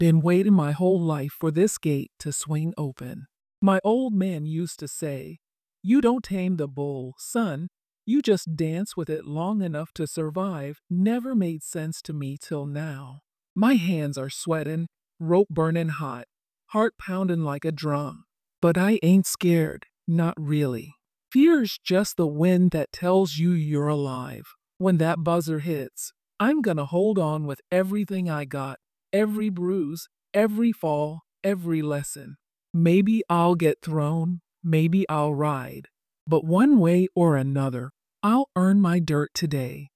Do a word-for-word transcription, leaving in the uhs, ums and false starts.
Been waiting my whole life for this gate to swing open. My old man used to say, "You don't tame the bull, son. You just dance with it long enough to survive." Never made sense to me till now. My hands are sweating, rope burning hot, heart pounding like a drum. But I ain't scared, not really. Fear's just the wind that tells you you're alive. When that buzzer hits, I'm gonna hold on with everything I got, every bruise, every fall, every lesson. Maybe I'll get thrown, maybe I'll ride. But one way or another, I'll earn my dirt today.